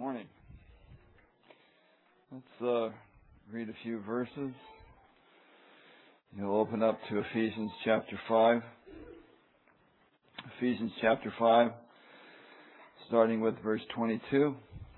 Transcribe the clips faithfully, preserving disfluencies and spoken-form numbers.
Morning. Let's uh, read a few verses. You'll open up to Ephesians chapter five. Ephesians chapter five, starting with verse twenty-two.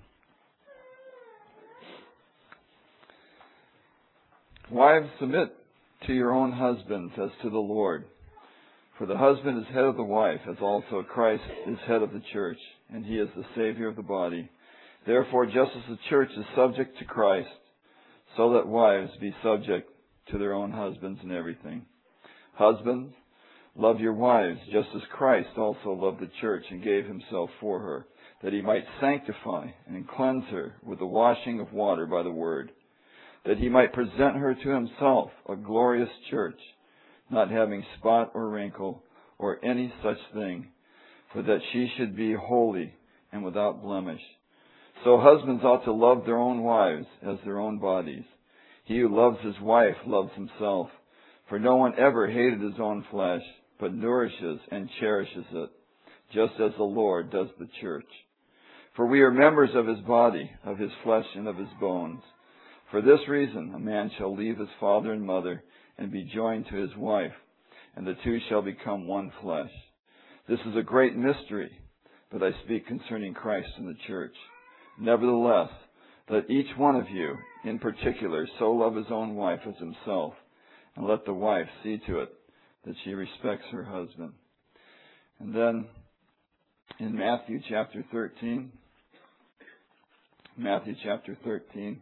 Wives, submit to your own husbands as to the Lord. For the husband is head of the wife, as also Christ is head of the church, and he is the Savior of the body. Therefore, just as the church is subject to Christ, so let wives be subject to their own husbands in everything. Husbands, love your wives, just as Christ also loved the church and gave himself for her, that he might sanctify and cleanse her with the washing of water by the word, that he might present her to himself a glorious church, not having spot or wrinkle or any such thing, but that she should be holy and without blemish. So husbands ought to love their own wives as their own bodies. He who loves his wife loves himself. For no one ever hated his own flesh, but nourishes and cherishes it, just as the Lord does the church. For we are members of his body, of his flesh and of his bones. For this reason a man shall leave his father and mother and be joined to his wife, and the two shall become one flesh. This is a great mystery, but I speak concerning Christ and the church. Nevertheless, let each one of you, in particular, so love his own wife as himself, and let the wife see to it that she respects her husband. And then, in Matthew chapter thirteen, Matthew chapter thirteen,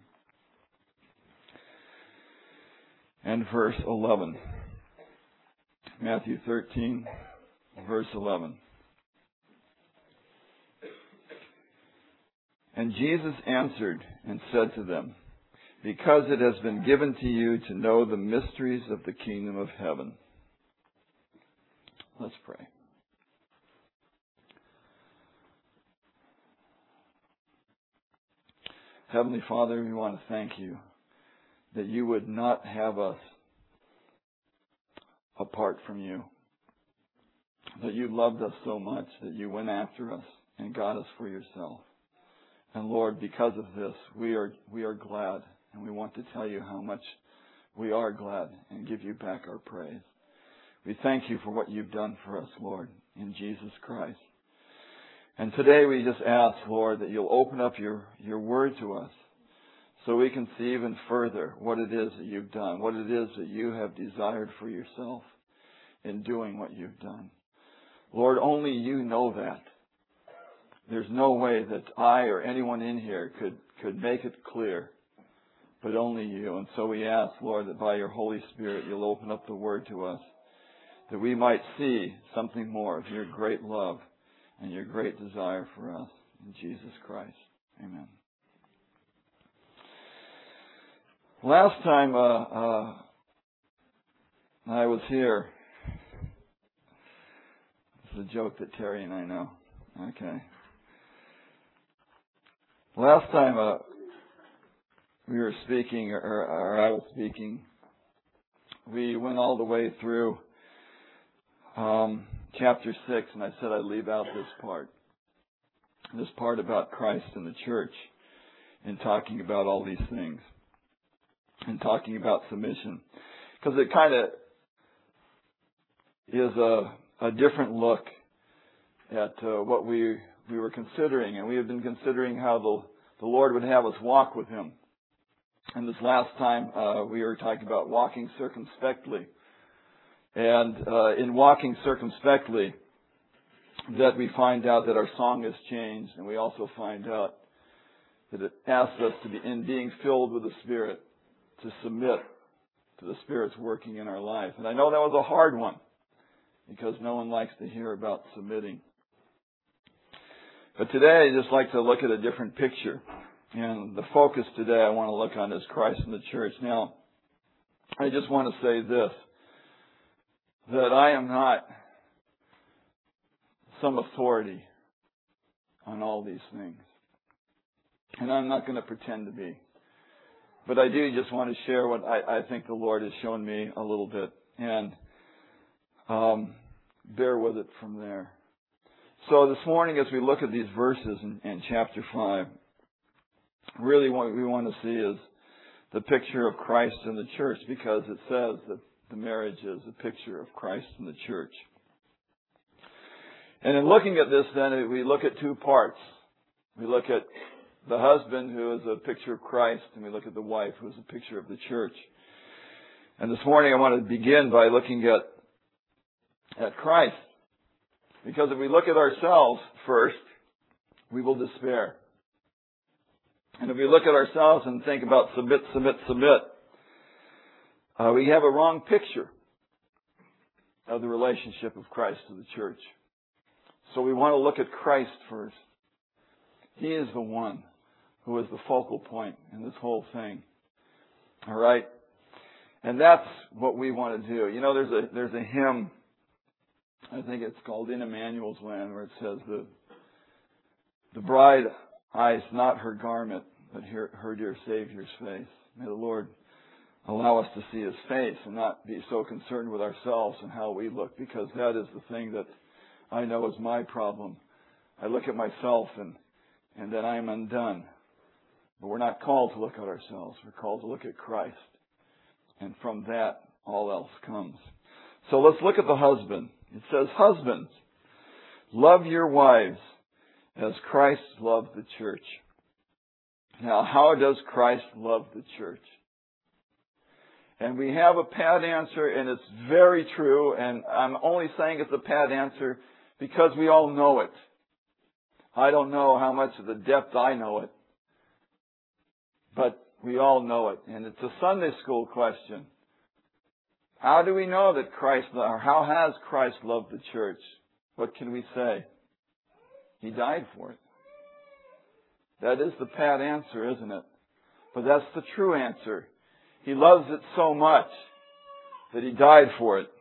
and verse eleven. Matthew thirteen, verse eleven. And Jesus answered and said to them, because it has been given to you to know the mysteries of the kingdom of heaven. Let's pray. Heavenly Father, we want to thank you that you would not have us apart from you. That you loved us so much that you went after us and got us for yourself. And Lord, because of this, we are we are glad, and we want to tell you how much we are glad and give you back our praise. We thank you for what you've done for us, Lord, in Jesus Christ. And today we just ask, Lord, that you'll open up your, your word to us so we can see even further what it is that you've done, what it is that you have desired for yourself in doing what you've done. Lord, only you know that. There's no way that I or anyone in here could, could make it clear, but only you. And so we ask, Lord, that by your Holy Spirit you'll open up the word to us, that we might see something more of your great love and your great desire for us. In Jesus Christ. Amen. Last time uh, uh, I was here, it's a joke that Terry and I know. Okay. Last time uh, we were speaking, or, or I was speaking, we went all the way through um, chapter six, and I said I'd leave out this part. This part about Christ and the church, and talking about all these things, and talking about submission. Because it kind of is a, a different look at uh, what we we were considering, and we have been considering how the, the Lord would have us walk with him. And this last time uh, we were talking about walking circumspectly. And uh, in walking circumspectly, that we find out that our song has changed, and we also find out that it asks us to be, in being filled with the Spirit, to submit to the Spirit's working in our life. And I know that was a hard one, because no one likes to hear about submitting. But today I'd just like to look at a different picture. And the focus today I want to look on is Christ and the church. Now, I just want to say this, that I am not some authority on all these things. And I'm not going to pretend to be. But I do just want to share what I, I think the Lord has shown me a little bit. And um, bear with it from there. So this morning, as we look at these verses in, in chapter five, really what we want to see is the picture of Christ in the church, because it says that the marriage is a picture of Christ in the church. And in looking at this, then, we look at two parts. We look at the husband, who is a picture of Christ, and we look at the wife, who is a picture of the church. And this morning I want to begin by looking at, at Christ. Because if we look at ourselves first, we will despair. And if we look at ourselves and think about submit, submit, submit, uh, we have a wrong picture of the relationship of Christ to the church. So we want to look at Christ first. He is the one who is the focal point in this whole thing. All right? And that's what we want to do. You know, there's a there's a hymn, I think it's called In Emmanuel's Land, where it says, the the bride eyes not her garment, but her, her dear Savior's face. May the Lord allow us to see His face and not be so concerned with ourselves and how we look, because that is the thing that I know is my problem. I look at myself and, and then I am undone. But we're not called to look at ourselves. We're called to look at Christ. And from that, all else comes. So let's look at the husband. It says, husbands, love your wives as Christ loved the church. Now, how does Christ love the church? And we have a pat answer, and it's very true, and I'm only saying it's a pat answer because we all know it. I don't know how much of the depth I know it, but we all know it. And it's a Sunday school question. How do we know that Christ, or how has Christ loved the church? What can we say? He died for it. That is the pat answer, isn't it? But that's the true answer. He loves it so much that He died for it.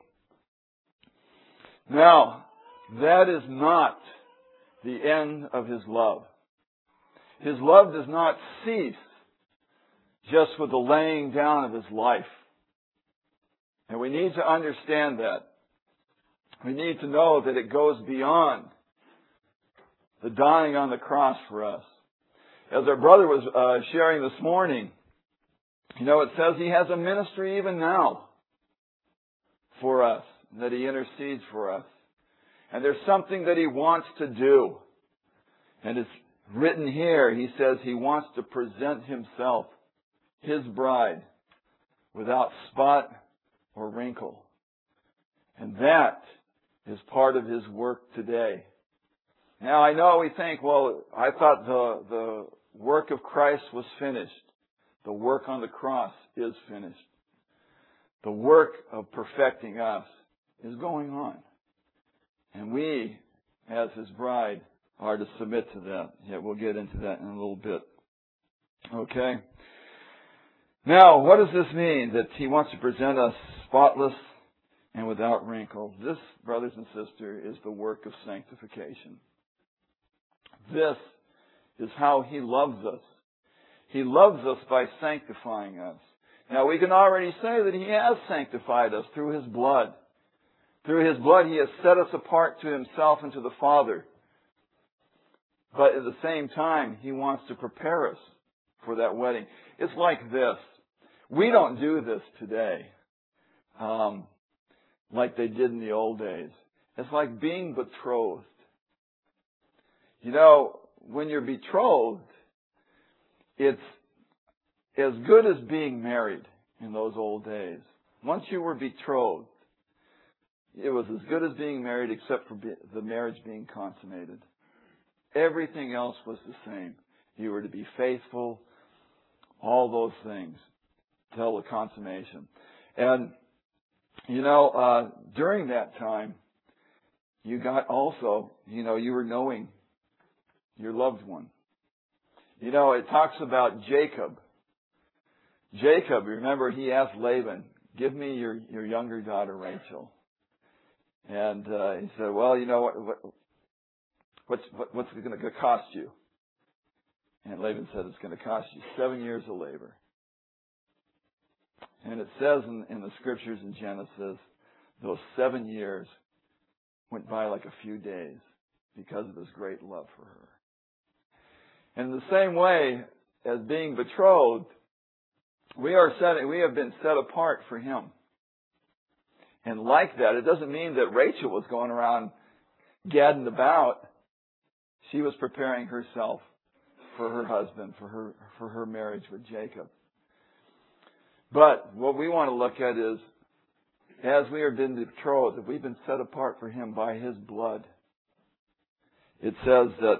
Now, that is not the end of His love. His love does not cease just with the laying down of His life. And we need to understand that. We need to know that it goes beyond the dying on the cross for us. As our brother was uh, sharing this morning, you know, it says He has a ministry even now for us, that He intercedes for us. And there's something that He wants to do. And it's written here. He says He wants to present Himself, His bride, without spot or wrinkle. And that is part of His work today. Now, I know we think, well, I thought the, the work of Christ was finished. The work on the cross is finished. The work of perfecting us is going on. And we, as His bride, are to submit to that. Yeah, we'll get into that in a little bit. Okay? Now, what does this mean? That He wants to present us spotless and without wrinkle. This, brothers and sisters, is the work of sanctification. This is how He loves us. He loves us by sanctifying us. Now, we can already say that He has sanctified us through His blood. Through His blood, He has set us apart to Himself and to the Father. But at the same time, He wants to prepare us for that wedding. It's like this. We don't do this today um, like they did in the old days. It's like being betrothed. You know, when you're betrothed, it's as good as being married in those old days. Once you were betrothed, it was as good as being married except for the marriage being consummated. Everything else was the same. You were to be faithful, all those things, till the consummation. And, you know, uh, during that time, you got also, you know, you were knowing your loved one. You know, it talks about Jacob. Jacob, remember, he asked Laban, give me your, your younger daughter, Rachel. And uh, he said, well, you know, what, what, what's, what, what's it going to cost you? And Laban said, it's going to cost you seven years of labor. And it says in, in the scriptures in Genesis, those seven years went by like a few days because of His great love for her. And in the same way, as being betrothed, we are set, we have been set apart for Him. And like that, it doesn't mean that Rachel was going around gadding about. She was preparing herself for her husband, for her, for her marriage with Jacob. But what we want to look at is, as we have been betrothed, that we've been set apart for Him by His blood. It says that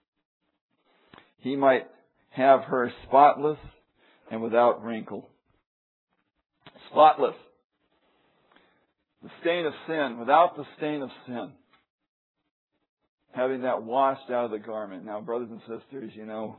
He might have her spotless and without wrinkle. Spotless. The stain of sin, without the stain of sin. Having that washed out of the garment. Now, brothers and sisters, you know,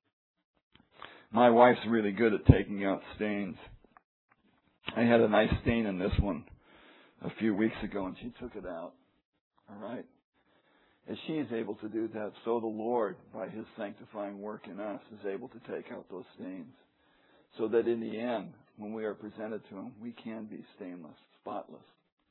my wife's really good at taking out stains. I had a nice stain in this one a few weeks ago, and she took it out. All right? As she is able to do that, so the Lord, by His sanctifying work in us, is able to take out those stains. So that in the end, when we are presented to Him, we can be stainless, spotless,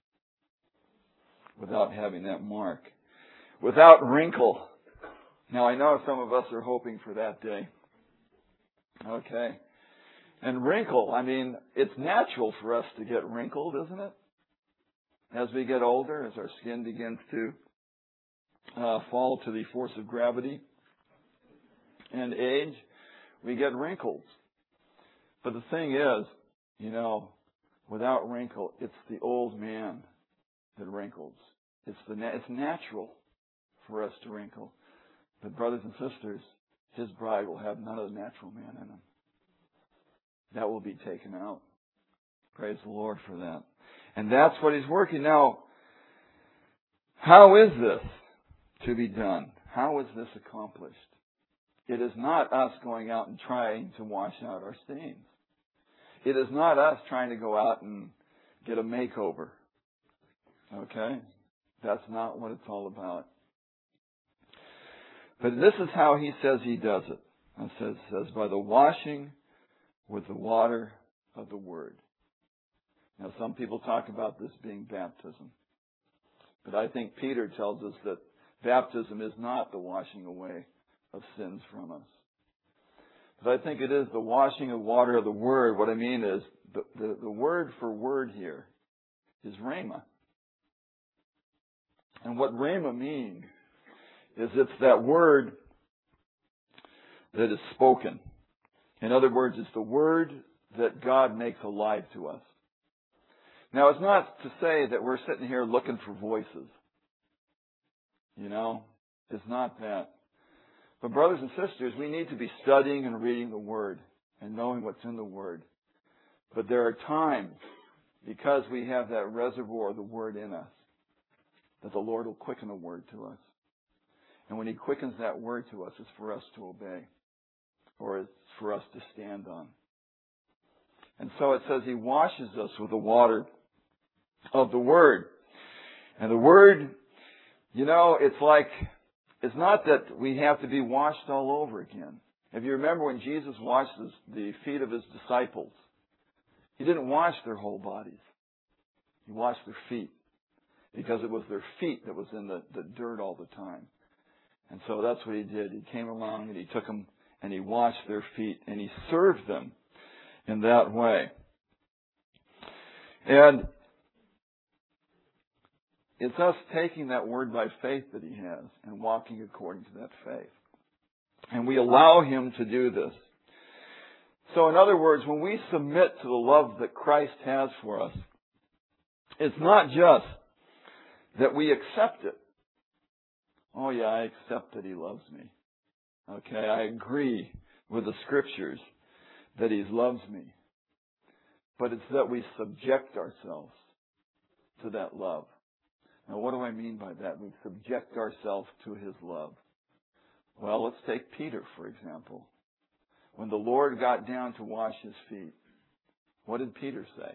without having that mark. Without wrinkle. Now, I know some of us are hoping for that day. Okay. And wrinkle, I mean, it's natural for us to get wrinkled, isn't it? As we get older, as our skin begins to uh, fall to the force of gravity and age, we get wrinkles. But the thing is, you know, without wrinkle, it's the old man that wrinkles. It's the na- it's natural for us to wrinkle. But brothers and sisters, His bride will have none of the natural man in him. That will be taken out. Praise the Lord for that. And that's what He's working. Now, how is this to be done? How is this accomplished? It is not us going out and trying to wash out our stains. It is not us trying to go out and get a makeover. Okay? That's not what it's all about. But this is how He says He does it. It says, says by the washing with the water of the Word. Now, some people talk about this being baptism. But I think Peter tells us that baptism is not the washing away of sins from us. But I think it is the washing of water of the Word. What I mean is, the, the, the word for word here is rhema. And what rhema means is it's that word that is spoken. In other words, it's the word that God makes alive to us. Now, it's not to say that we're sitting here looking for voices. You know, it's not that. But brothers and sisters, we need to be studying and reading the Word and knowing what's in the Word. But there are times, because we have that reservoir of the Word in us, that the Lord will quicken a word to us. And when He quickens that word to us, it's for us to obey. Or it's for us to stand on. And so it says He washes us with the water of the Word. And the Word, you know, it's like, it's not that we have to be washed all over again. If you remember when Jesus washed the feet of His disciples, He didn't wash their whole bodies. He washed their feet. Because it was their feet that was in the, the dirt all the time. And so that's what He did. He came along and He took them and He washed their feet and He served them in that way. And it's us taking that word by faith that He has and walking according to that faith. And we allow Him to do this. So in other words, when we submit to the love that Christ has for us, it's not just that we accept it. Oh yeah, I accept that He loves me. Okay, I agree with the Scriptures that He loves me. But it's that we subject ourselves to that love. Now, what do I mean by that? We subject ourselves to His love. Well, let's take Peter, for example. When the Lord got down to wash his feet, what did Peter say?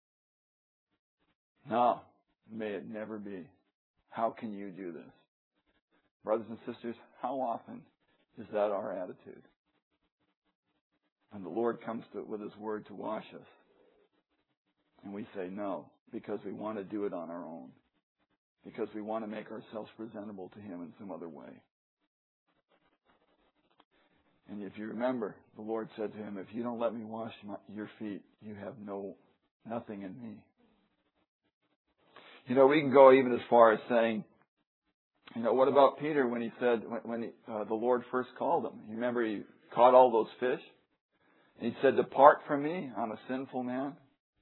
No, may it never be. How can you do this? Brothers and sisters, how often is that our attitude? And the Lord comes to with His Word to wash us. And we say no, because we want to do it on our own. Because we want to make ourselves presentable to Him in some other way. And if you remember, the Lord said to him, if you don't let me wash my, your feet, you have no nothing in me. You know, we can go even as far as saying, you know, what about Peter when he said, when, when he, uh, the Lord first called him? You remember he caught all those fish? And he said, depart from me, I'm a sinful man.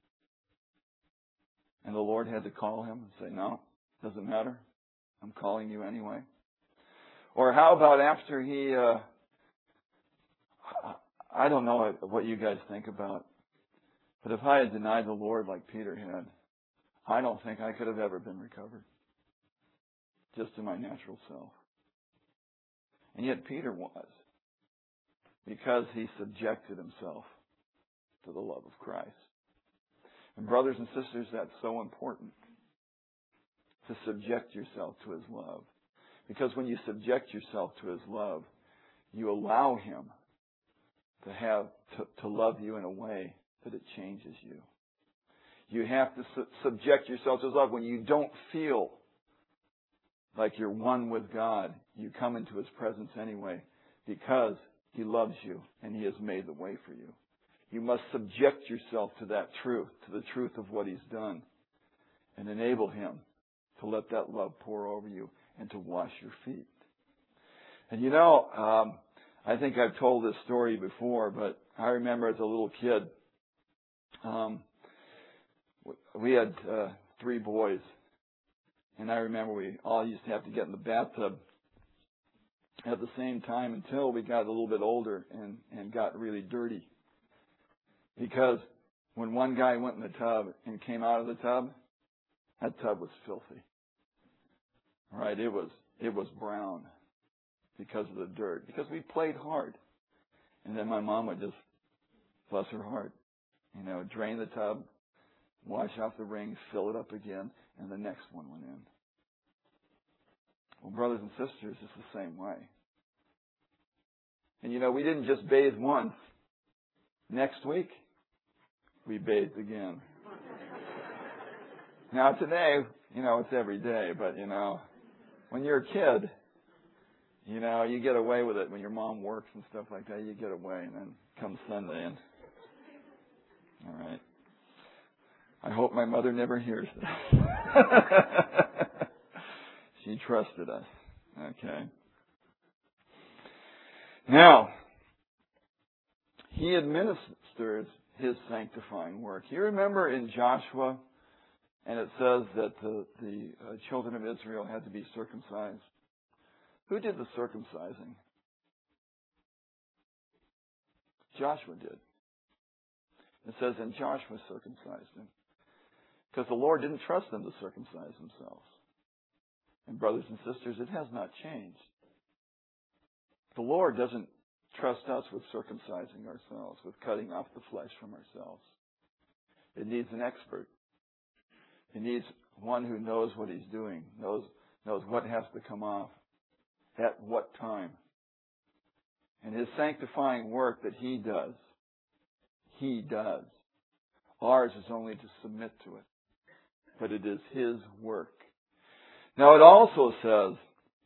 And the Lord had to call him and say, no, doesn't matter. I'm calling you anyway. Or how about after he, uh, I don't know what you guys think about, but if I had denied the Lord like Peter had, I don't think I could have ever been recovered. Just in my natural self. And yet Peter was. Because he subjected himself to the love of Christ. And brothers and sisters, that's so important. To subject yourself to His love. Because when you subject yourself to His love, you allow Him to have, to, to love you in a way that it changes you. You have to su- subject yourself to His love. When you don't feel like you're one with God, you come into His presence anyway because He loves you and He has made the way for you. You must subject yourself to that truth, to the truth of what He's done, and enable Him to let that love pour over you and to wash your feet. And you know, um, I think I've told this story before, but I remember as a little kid, um, we had uh, three boys. And I remember we all used to have to get in the bathtub at the same time until we got a little bit older and, and got really dirty. Because when one guy went in the tub and came out of the tub, that tub was filthy. Right? It was, it was brown because of the dirt. Because we played hard. And then my mom would just, bless her heart, you know, drain the tub, wash off the rings, fill it up again, and the next one went in. Well, brothers and sisters, it's the same way. And you know, we didn't just bathe once. Next week, we bathed again. Now today, you know, it's every day, but you know, when you're a kid, you know, you get away with it. When your mom works and stuff like that, you get away, and then comes Sunday, and all right. I hope my mother never hears this. She trusted us. Okay. Now, He administers His sanctifying work. You remember in Joshua, and it says that the, the uh, children of Israel had to be circumcised. Who did the circumcising? Joshua did. It says, and Joshua circumcised him. Because the Lord didn't trust them to circumcise themselves. And brothers and sisters, it has not changed. The Lord doesn't trust us with circumcising ourselves, with cutting off the flesh from ourselves. It needs an expert. It needs one who knows what he's doing, knows, knows what has to come off, at what time. And His sanctifying work that He does, He does. Ours is only to submit to it. But it is His work. Now it also says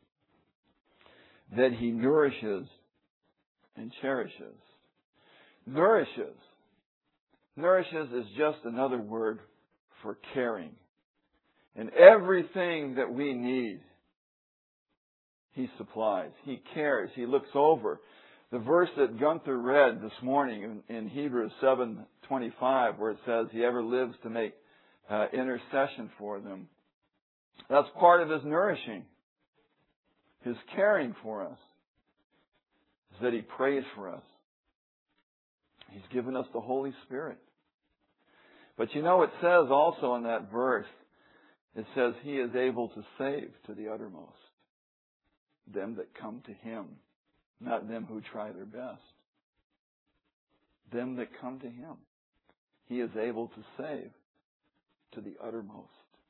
that He nourishes and cherishes. Nourishes. Nourishes is just another word for caring. And everything that we need, He supplies. He cares. He looks over. The verse that Gunther read this morning in, in Hebrews seven twenty-five, where it says He ever lives to make uh, intercession for them. That's part of His nourishing. His caring for us. Is that He prays for us. He's given us the Holy Spirit. But you know, it says also in that verse, it says He is able to save to the uttermost them that come to Him, not them who try their best. Them that come to Him. He is able to save to the uttermost.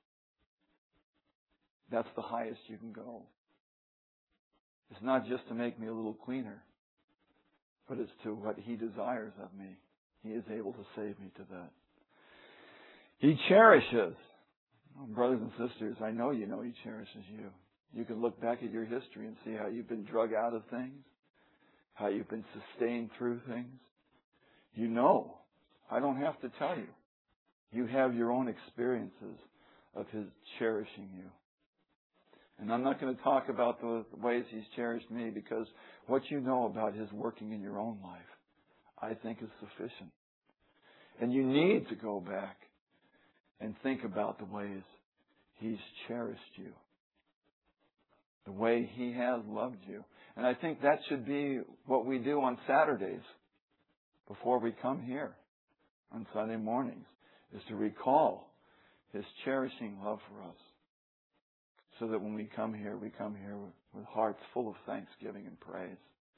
That's the highest you can go. It's not just to make me a little cleaner, but it's to what He desires of me. He is able to save me to that. He cherishes. Oh, brothers and sisters, I know you know He cherishes you. You can look back at your history and see how you've been drug out of things, how you've been sustained through things. You know. I don't have to tell you. You have your own experiences of His cherishing you. And I'm not going to talk about the ways He's cherished me, because what you know about His working in your own life, I think, is sufficient. And you need to go back and think about the ways He's cherished you, the way He has loved you. And I think that should be what we do on Saturdays before we come here on Sunday mornings, is to recall His cherishing love for us, so that when we come here, we come here with, with hearts full of thanksgiving and praise.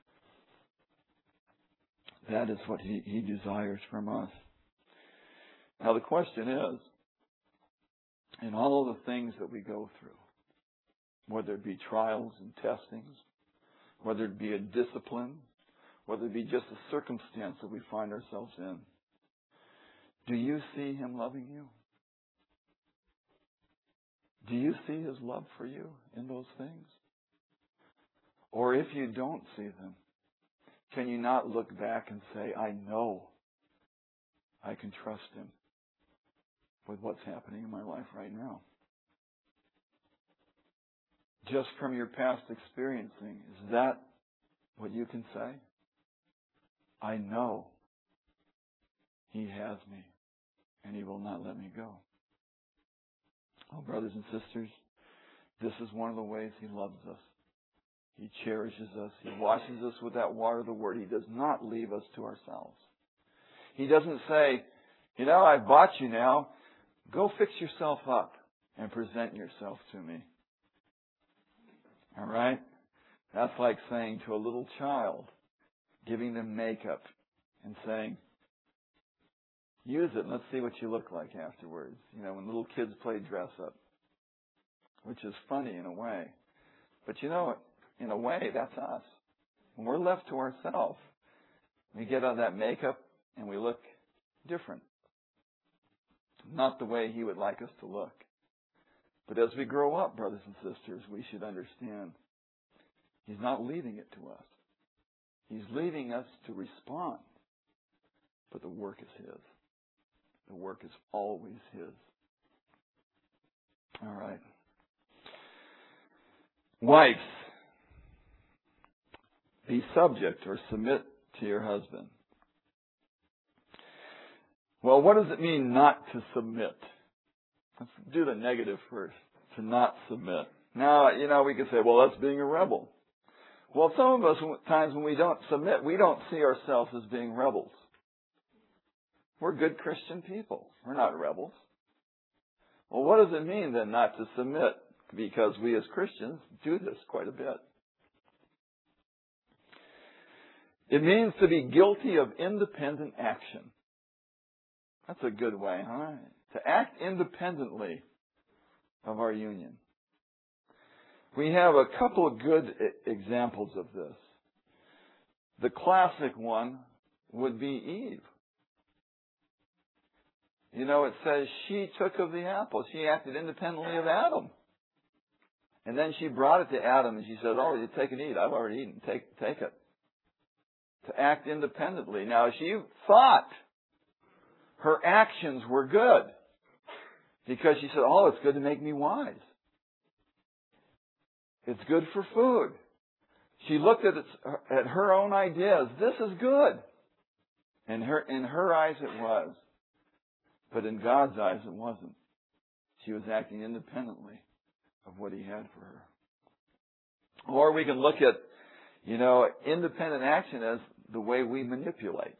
That is what He, he desires from us. Now the question is, in all of the things that we go through, whether it be trials and testings, whether it be a discipline, whether it be just a circumstance that we find ourselves in, do you see Him loving you? Do you see His love for you in those things? Or if you don't see them, can you not look back and say, I know I can trust Him with what's happening in my life right now? Just from your past experiencing, is that what you can say? I know He has me, and He will not let me go. Oh, brothers and sisters, this is one of the ways He loves us. He cherishes us. He washes us with that water of the Word. He does not leave us to ourselves. He doesn't say, you know, I've bought you now. Go fix yourself up and present yourself to me. All right? That's like saying to a little child, giving them makeup and saying, use it and let's see what you look like afterwards. You know, when little kids play dress up, which is funny in a way. But you know, in a way, that's us. When we're left to ourselves, we get on that makeup and we look different. Not the way He would like us to look. But as we grow up, brothers and sisters, we should understand He's not leaving it to us. He's leaving us to respond. But the work is His. The work is always His. All right. Wives, be subject or submit to your husband. Well, what does it mean not to submit? Let's do the negative first. To not submit. Now, you know, we could say, well, that's being a rebel. Well, some of us, times when we don't submit, we don't see ourselves as being rebels. We're good Christian people. We're not rebels. Well, what does it mean then not to submit? Because we as Christians do this quite a bit. It means to be guilty of independent action. That's a good way, huh? To act independently of our union. We have a couple of good examples of this. The classic one would be Eve. You know, it says she took of the apple. She acted independently of Adam. And then she brought it to Adam and she said, oh, you take and eat. I've already eaten. Take, take it. To act independently. Now, she thought her actions were good because she said, oh, it's good to make me wise. It's good for food. She looked at, it, at her own ideas. This is good. And her, in her eyes it was. But in God's eyes it wasn't. She was acting independently of what He had for her. Or we can look at, you know, independent action as the way we manipulate.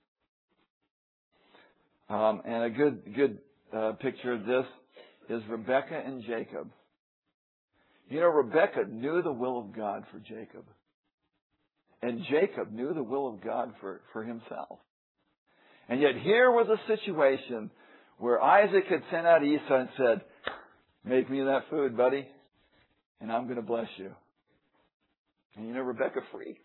Um, and a good good uh, picture of this is Rebekah and Jacob. You know, Rebekah knew the will of God for Jacob. And Jacob knew the will of God for, for himself. And yet here was a situation where Isaac had sent out Esau and said, make me that food, buddy, and I'm going to bless you. And you know, Rebekah freaked.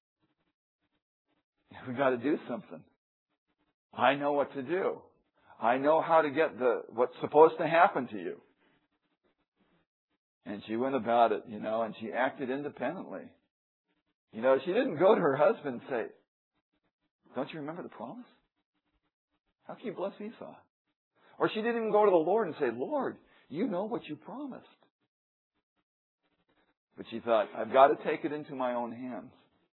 We got to do something. I know what to do. I know how to get the what's supposed to happen to you. And she went about it, you know, and she acted independently. You know, she didn't go to her husband and say, don't you remember the promise? How can you bless Esau? Or she didn't even go to the Lord and say, Lord, you know what you promised. But she thought, I've got to take it into my own hands.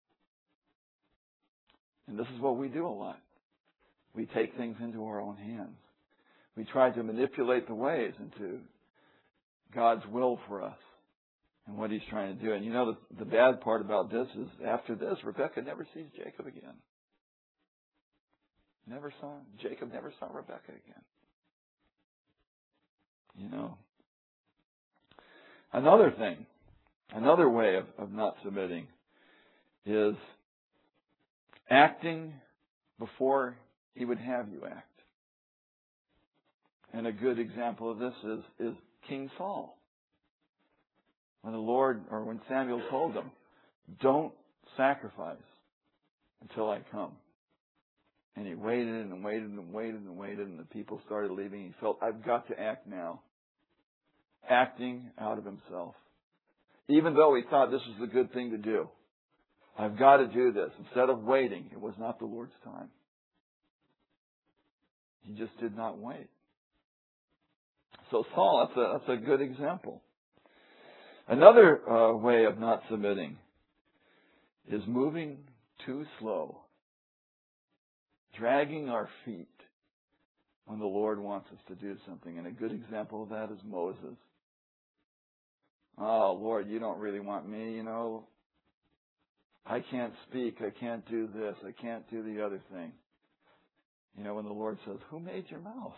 And this is what we do a lot. We take things into our own hands. We try to manipulate the ways into God's will for us and what He's trying to do. And you know, the, the bad part about this is after this, Rebekah never sees Jacob again. Never saw him. Jacob never saw Rebekah again. You know. Another thing, another way of, of not submitting is acting before He would have you act. And a good example of this is, is King Saul. When the Lord, or when Samuel told him, don't sacrifice until I come. And he waited and waited and waited and waited, and the people started leaving. He felt, I've got to act now. Acting out of himself. Even though he thought this was the good thing to do. I've got to do this. Instead of waiting, it was not the Lord's time. He just did not wait. So Saul, that's a, that's a good example. Another uh, way of not submitting is moving too slow. Dragging our feet when the Lord wants us to do something. And a good example of that is Moses. Oh, Lord, you don't really want me, you know. I can't speak. I can't do this. I can't do the other thing. You know, when the Lord says, who made your mouth?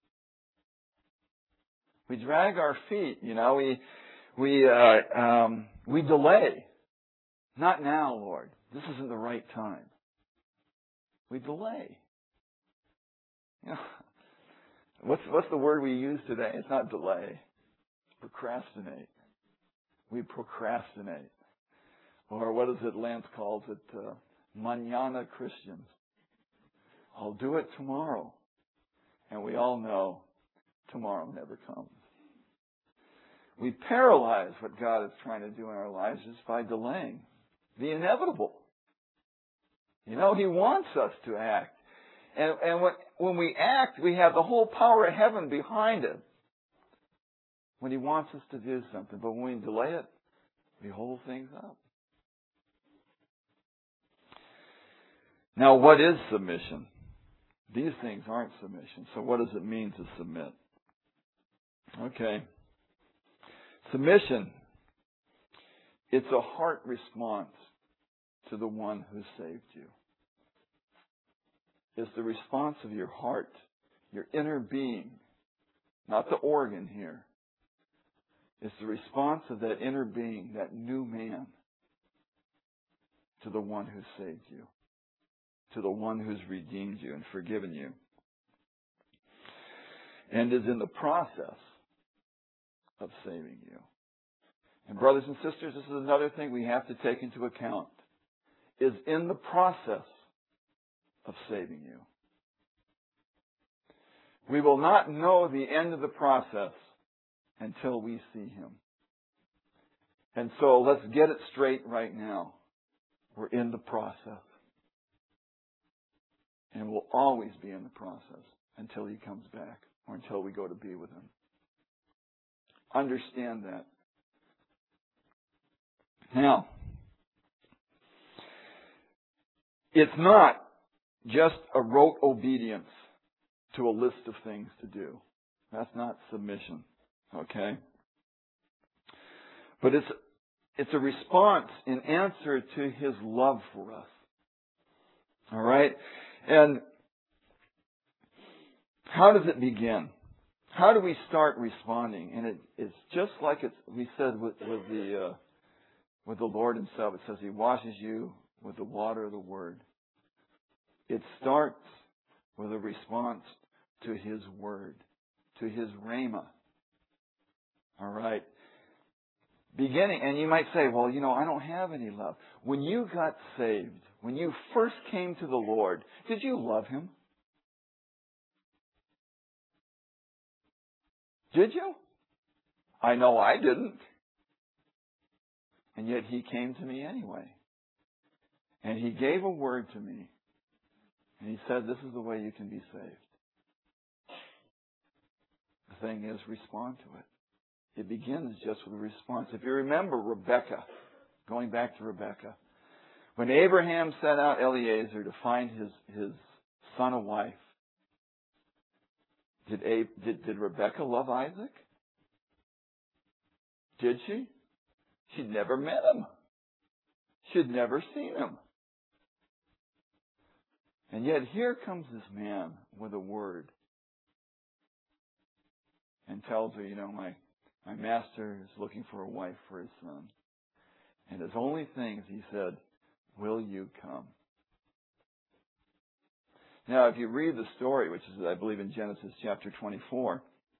We drag our feet, you know. We we uh, um, we delay. Not now, Lord. This isn't the right time. We delay. You know, what's what's the word we use today? It's not delay. Procrastinate. We procrastinate. Or what is it Lance calls it? Uh, Mañana Christians. I'll do it tomorrow. And we all know tomorrow never comes. We paralyze what God is trying to do in our lives just by delaying the inevitable. You know, He wants us to act. And, and when, when we act, we have the whole power of heaven behind it. When He wants us to do something. But when we delay it, we hold things up. Now, what is submission? These things aren't submission. So what does it mean to submit? Okay. Submission. It's a heart response to the one who saved you. It's the response of your heart, your inner being, not the organ here. It's the response of that inner being, that new man, to the one who saved you, to the one who's redeemed you and forgiven you, and is in the process of saving you. And brothers and sisters, this is another thing we have to take into account, is in the process of saving you. We will not know the end of the process until we see Him. And so let's get it straight right now. We're in the process. And we'll always be in the process until He comes back or until we go to be with Him. Understand that. Now, it's not just a rote obedience to a list of things to do. That's not submission. Okay? But it's it's a response in answer to His love for us. All right? And how does it begin? How do we start responding? And it, it's just like it's, we said with, with the uh, with the Lord Himself. It says He washes you with the water of the Word. It starts with a response to His Word, to His Rhema. All right? Beginning, and you might say, well, you know, I don't have any love. When you got saved, when you first came to the Lord, did you love Him? Did you? I know I didn't. And yet He came to me anyway. And He gave a word to me. And He said, this is the way you can be saved. The thing is, respond to it. It begins just with a response. If you remember Rebekah, going back to Rebekah, when Abraham sent out Eliezer to find his, his son a wife, did, Abe, did, did Rebekah love Isaac? Did she? She'd never met him. She'd never seen him. And yet here comes this man with a word and tells her, you know, my, my master is looking for a wife for his son. And his only thing is he said, will you come? Now, if you read the story, which is, I believe, in Genesis chapter twenty-four,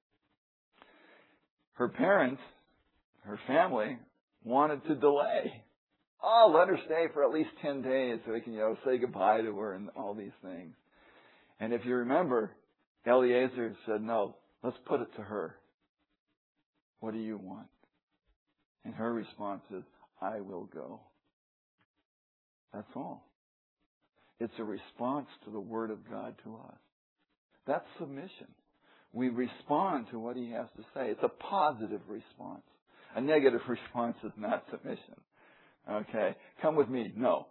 her parents, her family, wanted to delay. Oh, let her stay for at least ten days so they can, you know, say goodbye to her and all these things. And if you remember, Eliezer said, no, let's put it to her. What do you want? And her response is, I will go. That's all. It's a response to the Word of God to us. That's submission. We respond to what He has to say. It's a positive response. A negative response is not submission. Okay. Come with me. No.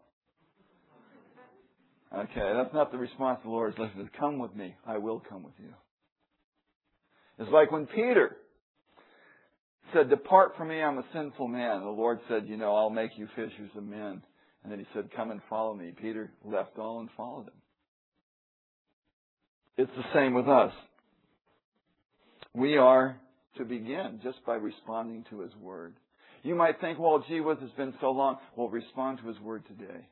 Okay. That's not the response the Lord is listening to. Come with me. I will come with you. It's like when Peter said, depart from me, I'm a sinful man. The Lord said, you know, I'll make you fishers of men. And then He said, come and follow me. Peter left all and followed Him. It's the same with us. We are to begin just by responding to His Word. You might think, well, gee whiz, it's been so long. Well, respond to His Word today.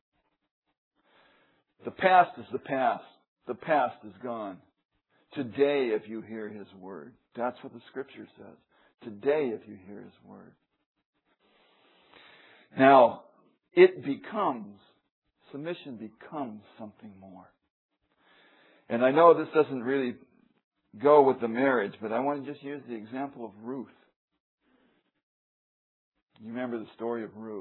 The past is the past. The past is gone. Today, if you hear His Word. That's what the Scripture says. Today, if you hear His Word. Now, it becomes, submission becomes something more. And I know this doesn't really go with the marriage, but I want to just use the example of Ruth. You remember the story of Ruth.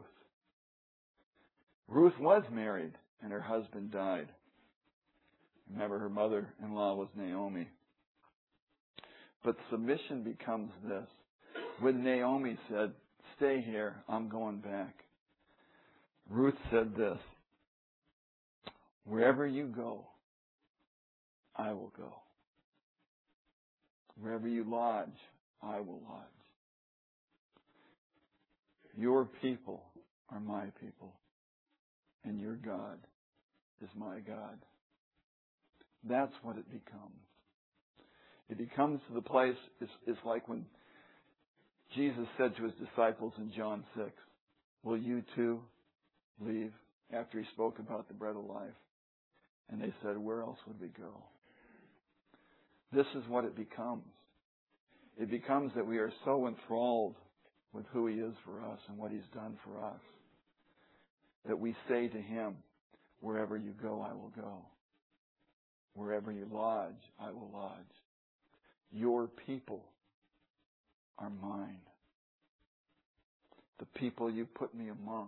Ruth was married and her husband died. Remember, her mother-in-law was Naomi. But submission becomes this. When Naomi said, stay here, I'm going back, Ruth said this, wherever you go, I will go. Wherever you lodge, I will lodge. Your people are my people, and your God is my God. That's what it becomes. It becomes to the place, it's, it's like when Jesus said to His disciples in John six, will you too leave? After He spoke about the bread of life. And they said, where else would we go? This is what it becomes. It becomes that we are so enthralled with who He is for us and what He's done for us that we say to Him, wherever you go, I will go. Wherever you lodge, I will lodge. Your people are mine. The people you put me among,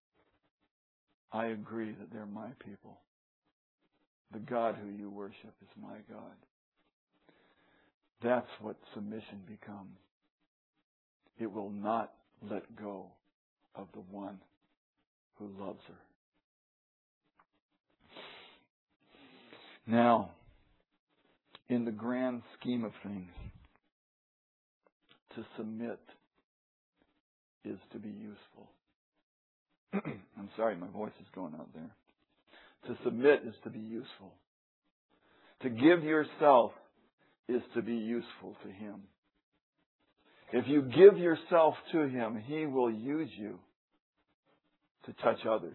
I agree that they're my people. The God who you worship is my God. That's what submission becomes. It will not let go of the one who loves her. Now, in the grand scheme of things, to submit is to be useful. I'm sorry, my voice is going out there. To submit is to be useful. To give yourself is to be useful to Him. If you give yourself to Him, He will use you to touch others.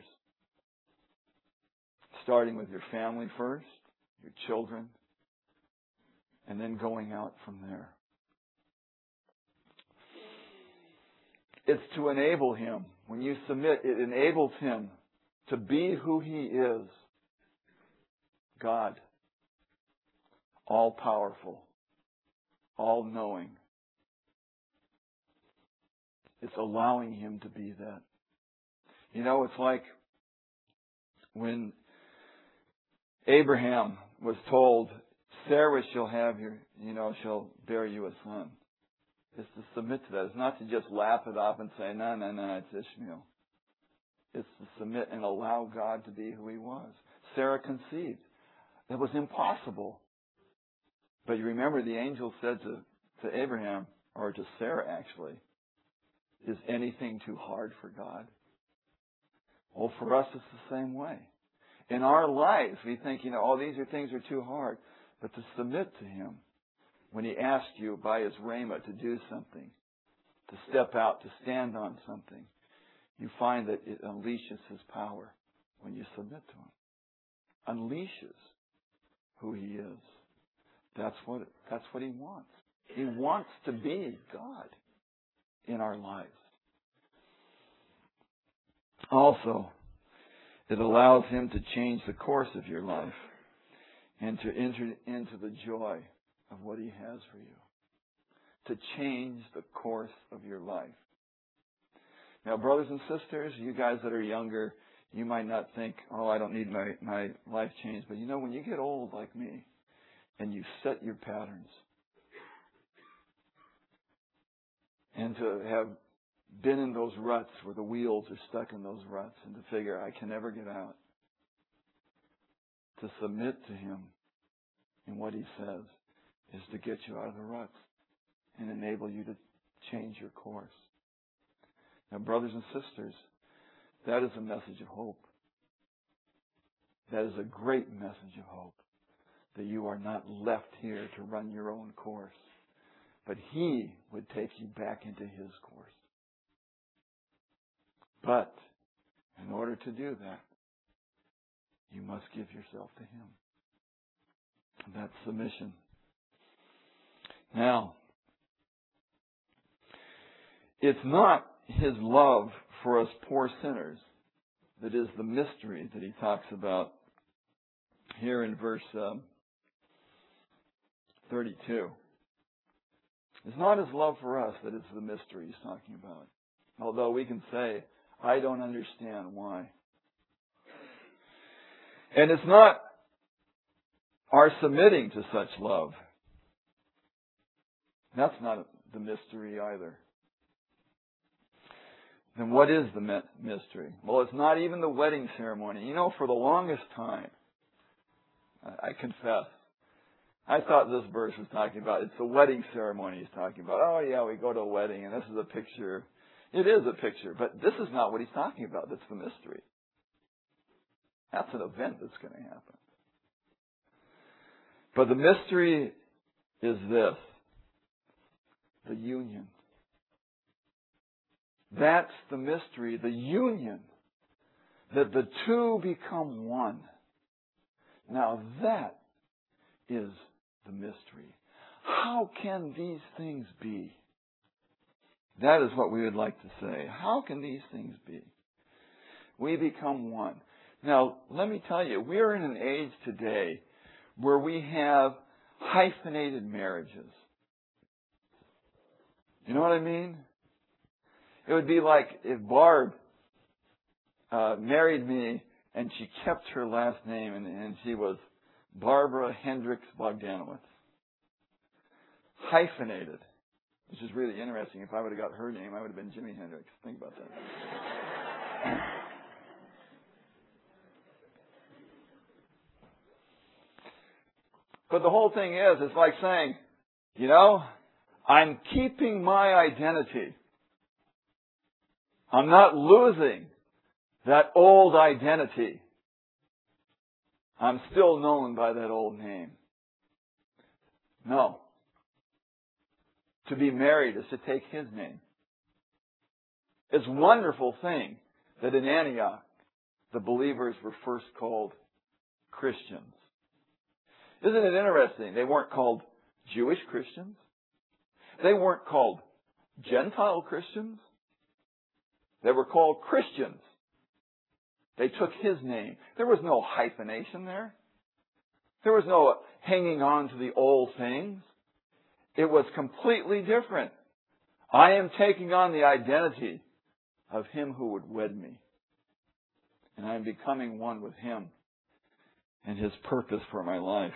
Starting with your family first, your children, and then going out from there. It's to enable Him. When you submit, it enables Him to be who He is. God. All-powerful. All-knowing. It's allowing Him to be that. You know, it's like when Abraham was told, Sarah shall have your, you know, shall bear you a son. It's to submit to that. It's not to just laugh it off and say, no, no, no, it's Ishmael. It's to submit and allow God to be who He was. Sarah conceived. That was impossible. But you remember the angel said to, to Abraham, or to Sarah actually, is anything too hard for God? Well, for us it's the same way. In our lives, we think, you know, oh, these are things are too hard. But to submit to Him, when He asks you by His rhema to do something, to step out, to stand on something, you find that it unleashes His power when you submit to Him. Unleashes who He is. That's what, that's what He wants. He wants to be God in our lives. Also, it allows Him to change the course of your life and to enter into the joy of what He has for you. To change the course of your life. Now, brothers and sisters, you guys that are younger, you might not think, oh, I don't need my, my life changed. But you know, when you get old like me, and you set your patterns, and to have been in those ruts where the wheels are stuck in those ruts, and to figure, I can never get out, to submit to Him in what He says is to get you out of the ruts and enable you to change your course. Now, brothers and sisters, that is a message of hope. That is a great message of hope. That you are not left here to run your own course, but He would take you back into His course. But in order to do that, you must give yourself to Him. That's submission. Now, it's not His love for us poor sinners that is the mystery that He talks about here in verse um, thirty-two. It's not His love for us that is the mystery He's talking about. Although we can say, I don't understand why. And it's not our submitting to such love. That's not the mystery either. Then what is the mystery? Well, it's not even the wedding ceremony. You know, for the longest time, I confess, I thought this verse was talking about, it's the wedding ceremony He's talking about. Oh yeah, we go to a wedding and this is a picture. It is a picture, but this is not what He's talking about. That's the mystery. That's an event that's going to happen. But the mystery is this. The union. That's the mystery, the union. That the two become one. Now that is the mystery. How can these things be? That is what we would like to say. How can these things be? We become one. Now, let me tell you, we're in an age today where we have hyphenated marriages. You know what I mean? It would be like if Barb uh, married me and she kept her last name and, and she was Barbara Hendricks Bogdanowitz. Hyphenated. Which is really interesting. If I would have got her name, I would have been Jimi Hendrix. Think about that. But the whole thing is, it's like saying, you know, I'm keeping my identity. I'm not losing that old identity. I'm still known by that old name. No. To be married is to take His name. It's a wonderful thing that in Antioch, the believers were first called Christians. Isn't it interesting? They weren't called Jewish Christians. They weren't called Gentile Christians. They were called Christians. They took His name. There was no hyphenation there. There was no hanging on to the old things. It was completely different. I am taking on the identity of Him who would wed me. And I am becoming one with Him and His purpose for my life.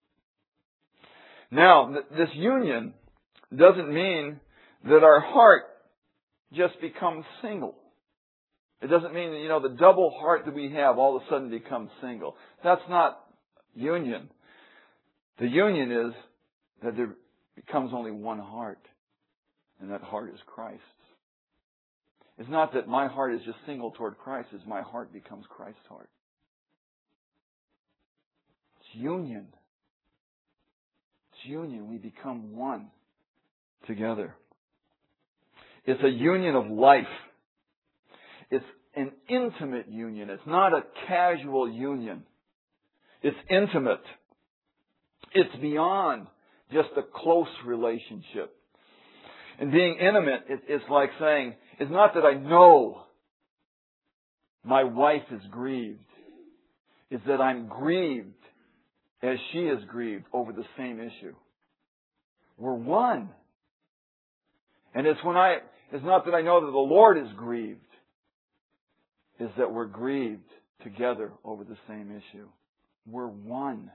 Now, th- this union doesn't mean that our heart just becomes single. It doesn't mean that, you know, the double heart that we have all of a sudden becomes single. That's not union. The union is that there becomes only one heart, and that heart is Christ's. It's not that my heart is just single toward Christ, it's my heart becomes Christ's heart. It's union. It's union. We become one together. It's a union of life. It's an intimate union. It's not a casual union. It's intimate. It's beyond just a close relationship. And being intimate, it, it's like saying, it's not that I know my wife is grieved. It's that I'm grieved as she is grieved over the same issue. We're one. And it's when I, it's not that I know that the Lord is grieved. It's that we're grieved together over the same issue. We're one.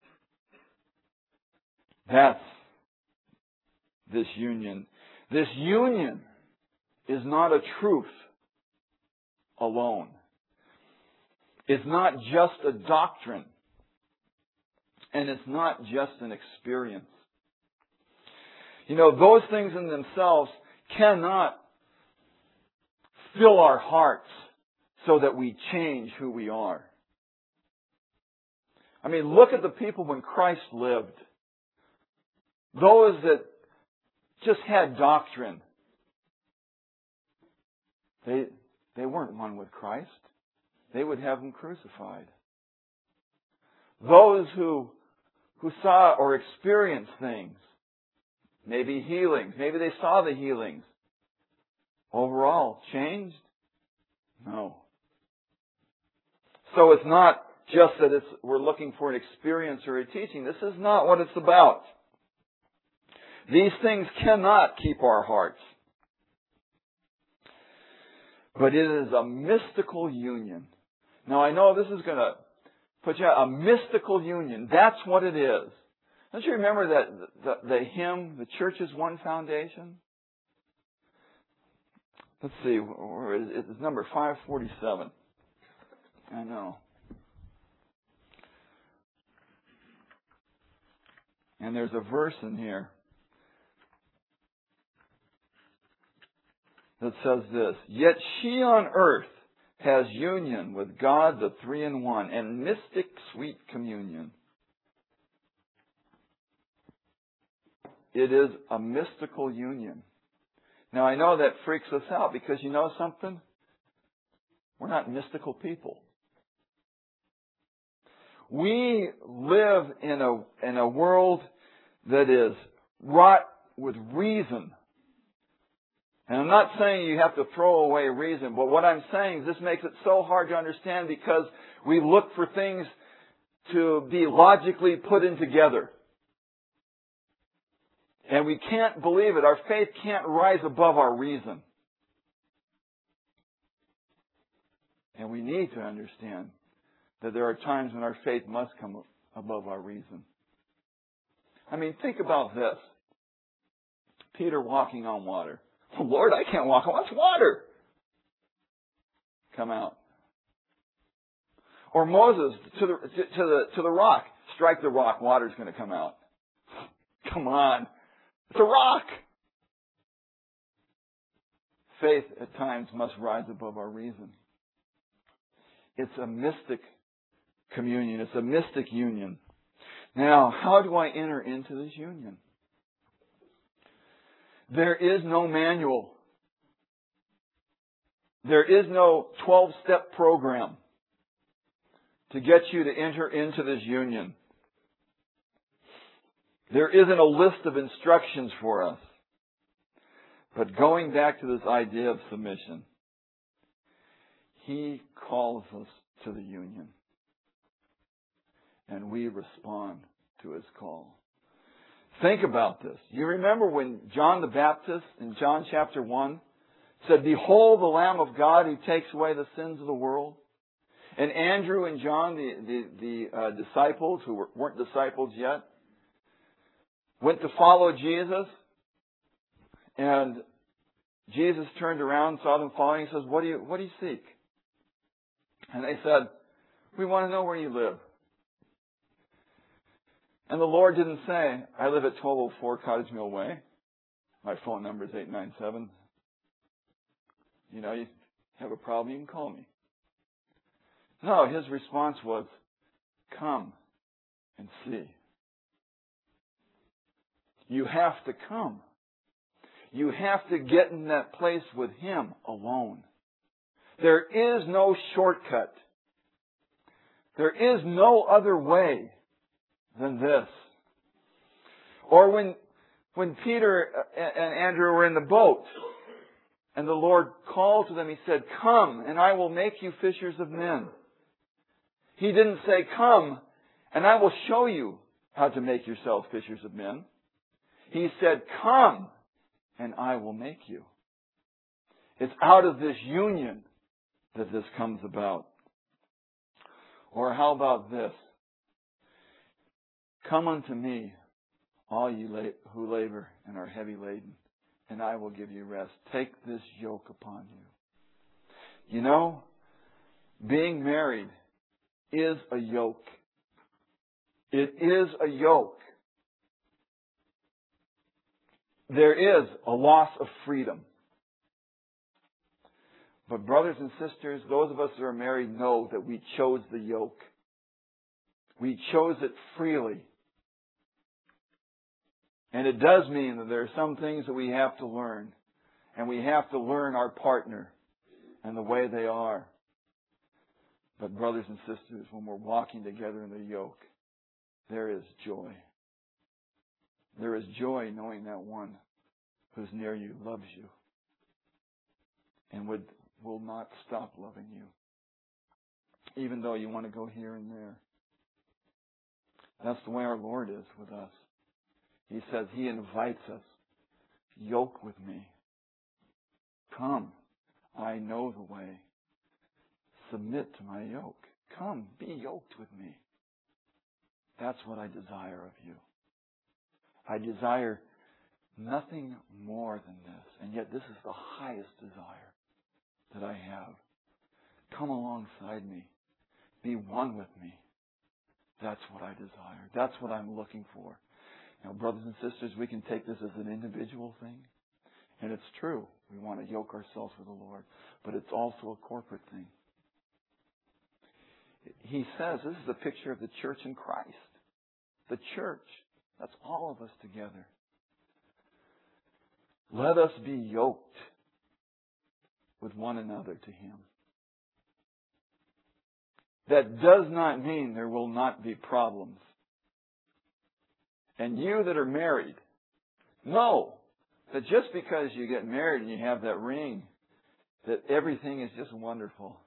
That's this union. This union is not a truth alone. It's not just a doctrine. And it's not just an experience. You know, those things in themselves cannot fill our hearts so that we change who we are. I mean, look at the people when Christ lived. Those that just had doctrine. They, they weren't one with Christ. They would have Him crucified. Those who, who saw or experienced things, maybe healings, maybe they saw the healings, overall changed? No. So it's not just that it's, we're looking for an experience or a teaching. This is not what it's about. These things cannot keep our hearts. But it is a mystical union. Now I know this is going to put you out. A mystical union. That's what it is. Don't you remember that the, the hymn, The Church is One Foundation? Let's see, where is it? It's number five forty-seven. I know. And there's a verse in here that says this, "Yet she on earth has union with God the Three in One, and mystic sweet communion." It is a mystical union. Now I know that freaks us out because you know something? We're not mystical people. We live in a, in a world that is wrought with reason. And I'm not saying you have to throw away reason, but what I'm saying is this makes it so hard to understand because we look for things to be logically put in together. And we can't believe it. Our faith can't rise above our reason. And we need to understand that there are times when our faith must come above our reason. I mean, think about this. Peter walking on water. Oh, Lord, I can't walk on what's water. Come out. Or Moses to the to the to the rock. Strike the rock, water's going to come out. Come on. It's a rock. Faith at times must rise above our reason. It's a mystic communion. It's a mystic union. Now, how do I enter into this union? There is no manual. There is no twelve-step program to get you to enter into this union. There isn't a list of instructions for us. But going back to this idea of submission, He calls us to the union. And we respond to His call. Think about this. You remember when John the Baptist in John chapter one said, "Behold the Lamb of God who takes away the sins of the world." And Andrew and John, the, the, the uh, disciples who were, weren't disciples yet, went to follow Jesus. And Jesus turned around, saw them following. He says, what do you, what do you seek? And they said, we want to know where you live. And the Lord didn't say, I live at twelve oh four Cottage Mill Way. My phone number is eight nine seven. You know, you have a problem, you can call me. No, his response was, come and see. You have to come. You have to get in that place with Him alone. There is no shortcut. There is no other way than this. Or when when Peter and Andrew were in the boat and the Lord called to them, He said, come and I will make you fishers of men. He didn't say, come and I will show you how to make yourselves fishers of men. He said, come and I will make you. It's out of this union that this comes about. Or how about this? Come unto me, all you who labor and are heavy laden, and I will give you rest. Take this yoke upon you. You know, being married is a yoke. It is a yoke. There is a loss of freedom. But brothers and sisters, those of us that are married know that we chose the yoke. We chose it freely. And it does mean that there are some things that we have to learn. And we have to learn our partner and the way they are. But brothers and sisters, when we're walking together in the yoke, there is joy. There is joy knowing that one who's near you loves you and would will not stop loving you, even though you want to go here and there. That's the way our Lord is with us. He says He invites us. Yoke with me. Come. I know the way. Submit to my yoke. Come, be yoked with me. That's what I desire of you. I desire nothing more than this. And yet this is the highest desire that I have. Come alongside me. Be one with me. That's what I desire. That's what I'm looking for. Now, brothers and sisters, we can take this as an individual thing. And it's true. We want to yoke ourselves with the Lord. But it's also a corporate thing. He says this is a picture of the church in Christ. The church. That's all of us together. Let us be yoked with one another to Him. That does not mean there will not be problems. And you that are married, know that just because you get married and you have that ring, that everything is just wonderful.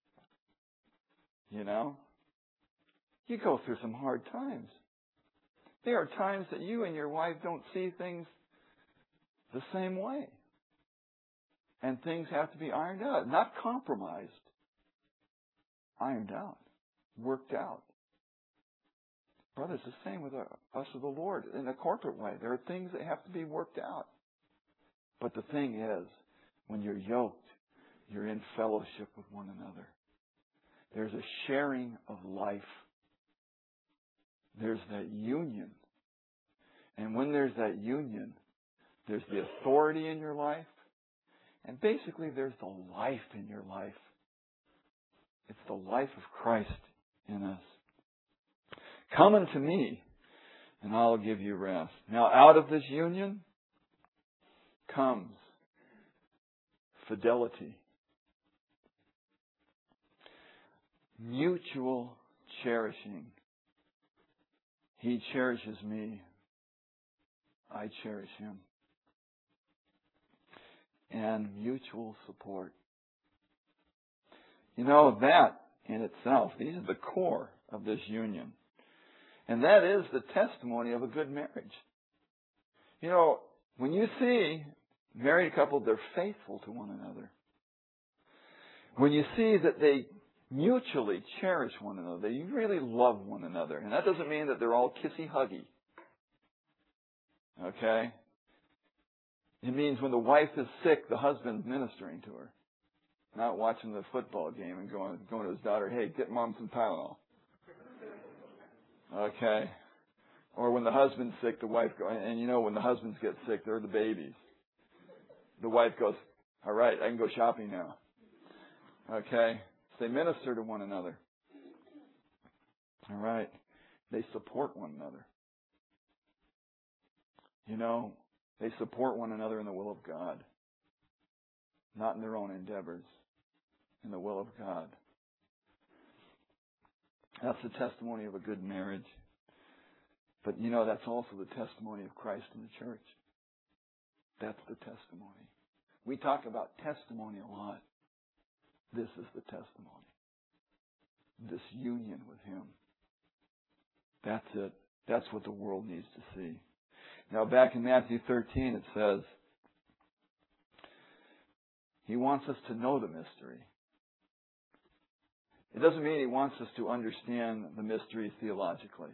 You know? You go through some hard times. There are times that you and your wife don't see things the same way. And things have to be ironed out. Not compromised. Ironed out. Worked out. Brothers, the same with us with the Lord in a corporate way. There are things that have to be worked out. But the thing is, when you're yoked, you're in fellowship with one another. There's a sharing of life. There's that union. And when there's that union, there's the authority in your life. And basically, there's the life in your life. It's the life of Christ in us. Come unto me, and I'll give you rest. Now, out of this union comes fidelity. Mutual cherishing. He cherishes me. I cherish him. And mutual support. You know, that in itself, these are the core of this union. And that is the testimony of a good marriage. You know, when you see married couple, they're faithful to one another. When you see that they mutually cherish one another. That you really love one another. And that doesn't mean that they're all kissy-huggy. Okay? It means when the wife is sick, the husband's ministering to her. Not watching the football game and going, going to his daughter, hey, get mom some Tylenol. Okay? Or when the husband's sick, the wife goes, and you know when the husbands get sick, they're the babies. The wife goes, all right, I can go shopping now. Okay? They minister to one another. All right? They support one another. You know, they support one another in the will of God. Not in their own endeavors. In the will of God. That's the testimony of a good marriage. But you know, that's also the testimony of Christ in the church. That's the testimony. We talk about testimony a lot. This is the testimony. This union with Him. That's it. That's what the world needs to see. Now back in Matthew thirteen it says, He wants us to know the mystery. It doesn't mean He wants us to understand the mystery theologically.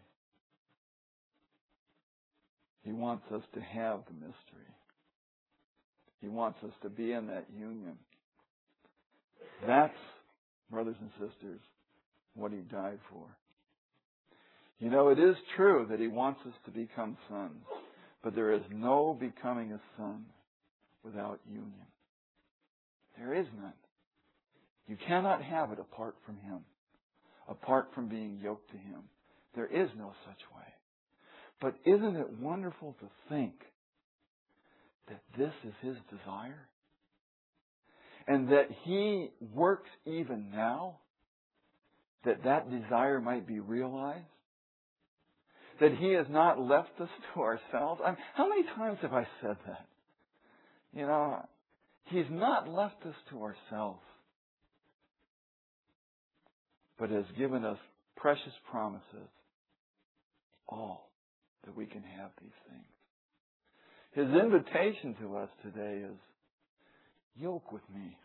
He wants us to have the mystery. He wants us to be in that union. That's, brothers and sisters, what He died for. You know, it is true that He wants us to become sons, but there is no becoming a son without union. There is none. You cannot have it apart from Him, apart from being yoked to Him. There is no such way. But isn't it wonderful to think that this is His desire? And that He works even now that that desire might be realized? That He has not left us to ourselves? I mean, how many times have I said that? You know, He's not left us to ourselves, but has given us precious promises, all that we can have these things. His invitation to us today is, yoke with me.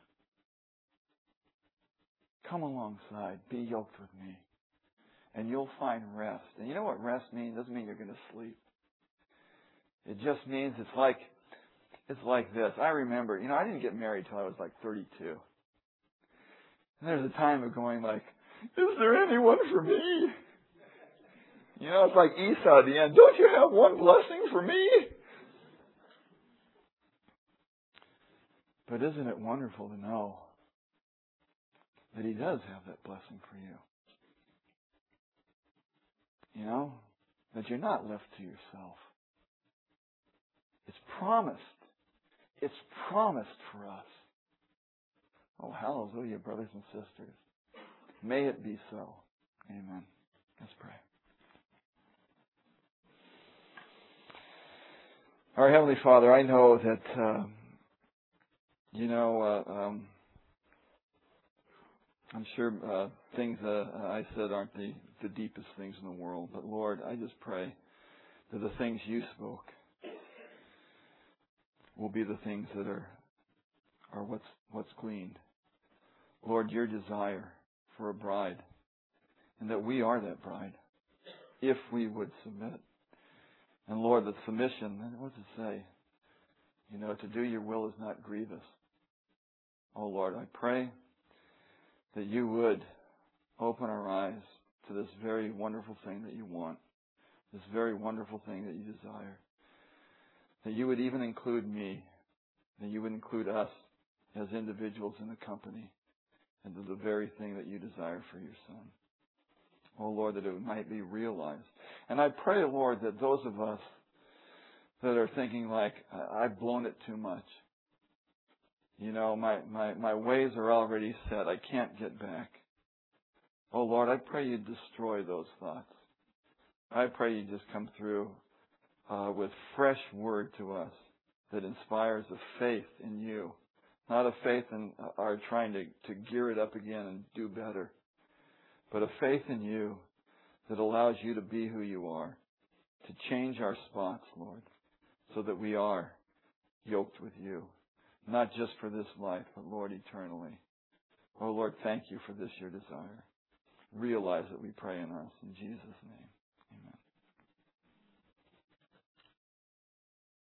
Come alongside. Be yoked with me. And you'll find rest. And you know what rest means? It doesn't mean you're going to sleep. It just means it's like, it's like this. I remember, you know, I didn't get married till I was like thirty-two. And there's a time of going like, is there anyone for me? You know, it's like Esau at the end. Don't you have one blessing for me? But isn't it wonderful to know that He does have that blessing for you? You know, that you're not left to yourself. It's promised. It's promised for us. Oh, hallelujah, brothers and sisters. May it be so. Amen. Let's pray. Our Heavenly Father, I know that, uh, you know, uh, um, I'm sure uh, things uh, I said aren't the, the deepest things in the world. But Lord, I just pray that the things You spoke will be the things that are are what's what's gleaned. Lord, Your desire for a bride, and that we are that bride, if we would submit. And Lord, the submission, what does it say? You know, to do Your will is not grievous. Oh Lord, I pray that You would open our eyes to this very wonderful thing that You want, this very wonderful thing that You desire. That You would even include me, that You would include us as individuals in the company, into the very thing that You desire for Your Son. Oh Lord, that it might be realized. And I pray, Lord, that those of us that are thinking like, I've blown it too much. You know, my, my, my ways are already set. I can't get back. Oh Lord, I pray You destroy those thoughts. I pray You just come through uh, with fresh word to us that inspires a faith in You. Not a faith in our trying to, to gear it up again and do better. But a faith in You that allows You to be who You are. To change our spots, Lord. So that we are yoked with You. Not just for this life, but Lord, eternally. Oh Lord, thank you for this, your desire. Realize it, we pray in us. In Jesus' name, amen.